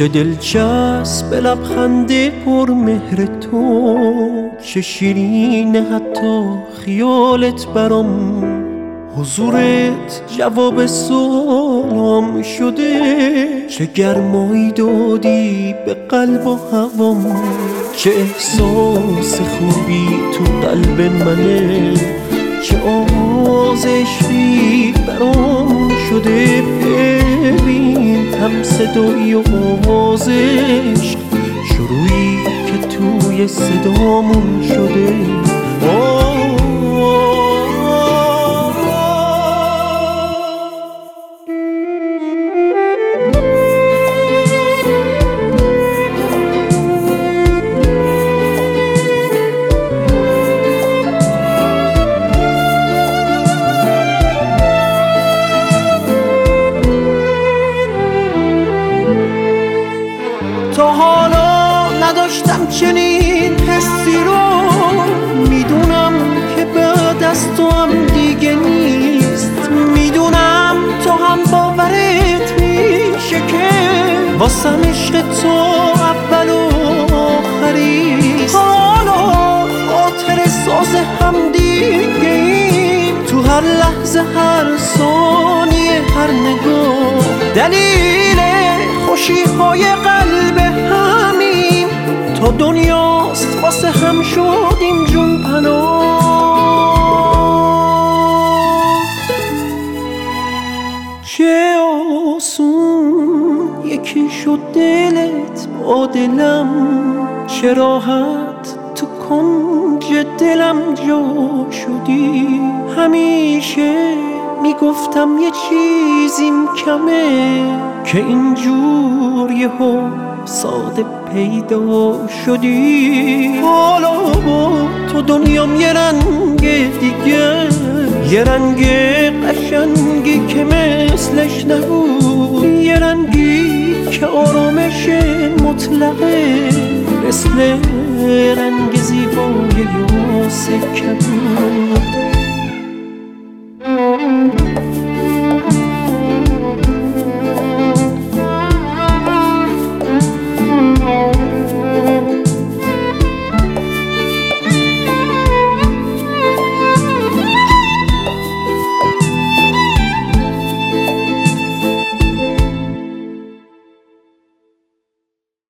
چه دلچسب لبخند پر مهر تو، چه شیرین حتی خیالت برام. حضورت جواب سلام شده، چه گرمایی دادی به قلب و هوام. چه احساس خوبی تو قلب منه، چه آواز عشقی برام شده. ببین هم صدایی و آواز عشق، شروعی که توی صدامون شده. تا حالا نداشتم چنین حسی رو، میدونم که بعد از تو هم دیگه نیست. میدونم تو هم باورت میشه که واسم عشق تو اول و آخریست. حالا خاطر ساز هم دیگه ایم، تو هر لحظه هر ثانیه هر نگاه. دلیل خوشی های قلب همین تا دنیاست، واسه هم شدیم جون پناه. چه آسون یکی شد دلت با دلم، چه راحت تو کنج دلم جا شدی. همیشه میگفتم یه چیزیم کمه، که اینجور یهو ساده پیدا شدی. حالا با تو دنیام یه رنگ دیگه، یه رنگ قشنگی که مثلش نبود. یه رنگی که آرامش مطلقه، مثل رنگ زیبای یاس کبود.